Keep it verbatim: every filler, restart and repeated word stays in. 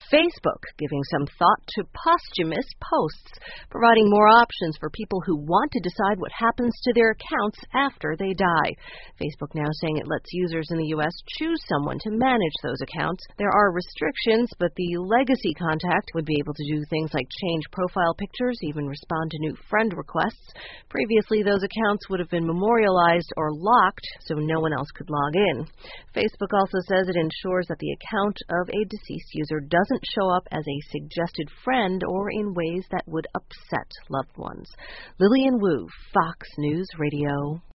Facebook giving some thought to posthumous posts, providing more options for people who want to decide what happens to their accounts after they die. Facebook now saying it lets users in the U S choose someone to manage those accounts. There are restrictions, but the legacy contact would be able to do things like change profile pictures, even respond to new friend requests. Previously, those accounts would have been memorialized or locked so no one else could log in. Facebook also says it ensures that the account of a deceased user doesn't show up as a suggested friend or in ways that would upset loved ones. Lillian Wu, Fox News Radio.